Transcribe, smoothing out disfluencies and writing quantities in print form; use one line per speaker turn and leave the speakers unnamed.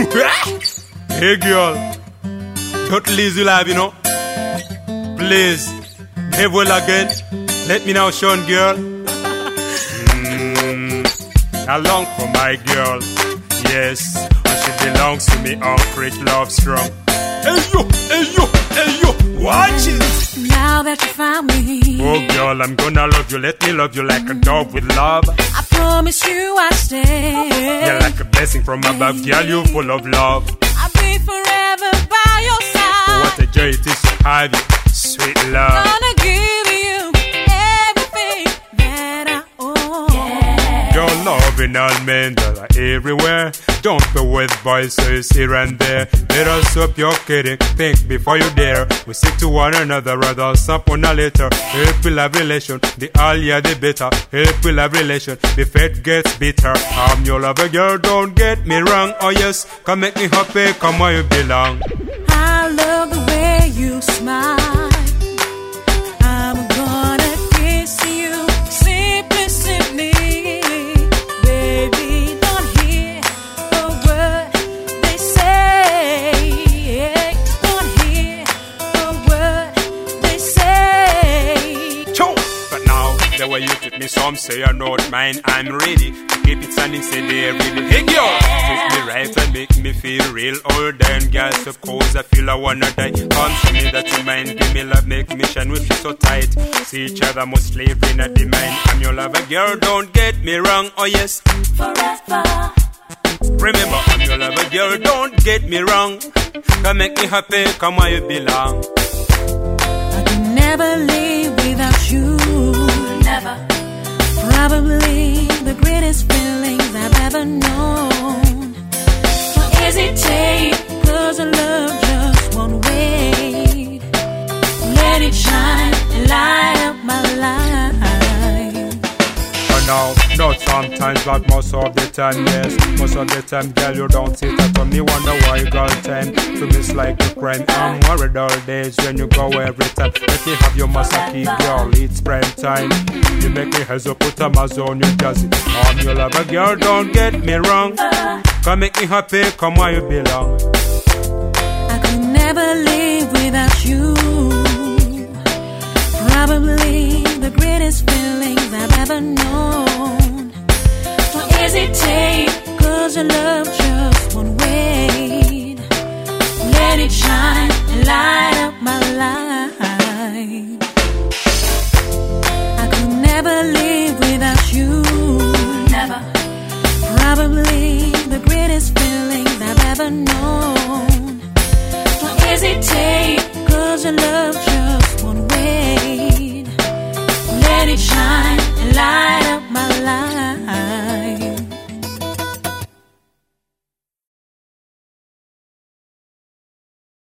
Hey girl, don't leave you live, you know. Please, never again. Let me know, Sean girl. I long for my girl. Yes, she belongs to me. Concrete love strong. Hey yo, hey yo, hey yo, watch it.
Now that you found me,
oh girl, I'm gonna love you. Let me love you like a dog with love.
I promise you I stay.
You're like a blessing from above, girl. You're full of love.
I'll be forever by your side.
What a joy it is to have you, sweet love.
Gonna give you everything that I own. Yeah.
Your loving all men that are everywhere. Don't be with voices here and there. Let us hope you're kidding. Think before you dare. We stick to one another rather something a later. If we love relation, the earlier the better. If we love relation, the fate gets bitter. I'm your lover girl, don't get me wrong. Oh yes, come make me happy, come where you belong.
I love the way you smile. I'm gonna kiss you simply, simply. Baby, don't hear a word they say. Don't hear a word they say.
Chow! But now, the way you treat me, some say you're not mine. I'm ready to keep it standing, say they're really. Hey girl, treat me right and make me feel real old. And girls, of course, I feel I wanna die. Come to me that you mind, give me love, make me shine with you so tight. See each other, most slave in a demand. I'm your lover, girl, don't get me wrong. Oh yes,
Forever.
remember I'm your lover, girl, don't get me wrong. Come make me happy, come where you belong.
I can never live without you. Never. Probably the greatest feelings I've ever known. Don't hesitate, 'cause I love just won't wait. Let it shine and light up my life.
But now, not sometimes, but most of the time, yes. Most of the time, girl, you don't see that on me. Wonder why you girl tend to miss like a crime. I'm worried all days when you go every time. Let me have your Masaki, girl, it's spring time. You make me hesitate, put a on you jazzy. I'm your lover, girl, don't get me wrong. Come make me happy, come where you belong.
I could never live without you. Probably the greatest feelings I've ever known. Don't hesitate, 'cause your love just won't wait. Let it shine and light up my life. I could never live without you. Never. Probably the greatest feelings I've ever known. Don't hesitate.